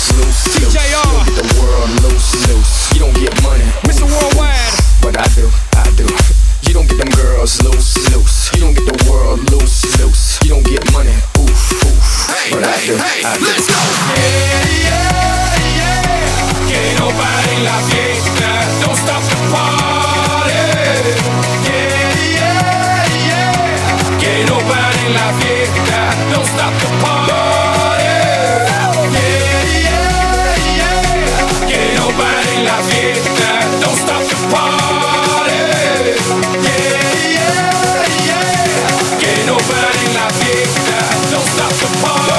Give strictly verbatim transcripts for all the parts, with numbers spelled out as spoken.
girls loose, loose. T J R. You don't get the world loose, loose. You don't get money, Mister Worldwide. but I do, I do. You don't get them girls loose, loose. You don't get the world loose, loose. You don't get money, oof, oof. Hey, But I hey, do, hey, I do. let's go. Yeah, yeah, yeah. Que no pare la fiesta. Don't stop the party. Yeah, yeah, yeah. Que no pare la fiesta. Don't stop the party. Yeah, yeah, yeah. Que no pare la fiesta. Don't stop the party. Yeah, yeah, yeah. Que no pare la fiesta. Don't stop the party.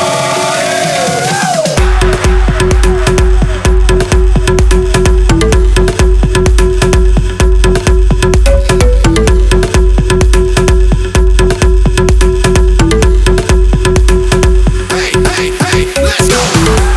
Hey, hey, hey, let's go.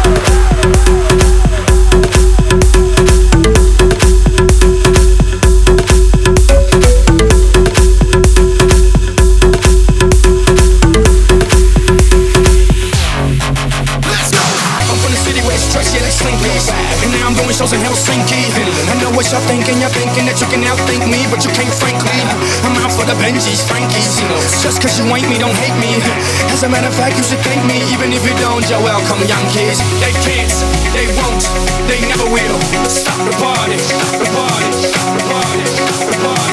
Let's go. I'm from the city where it's trust, yeah, like Slinkies. And now I'm doing shows in Helsinki. I know what y'all thinking, you're thinking that you can outthink me, but you can't, frankly. I'm out for the Benjis, Frankies. Just cause you ain't me, don't hate me. As a matter of fact, you should thank me. Even if you don't, you're welcome, young kids. They can't, they won't, they never will. Stop the party, stop the party, stop the party, stop the party.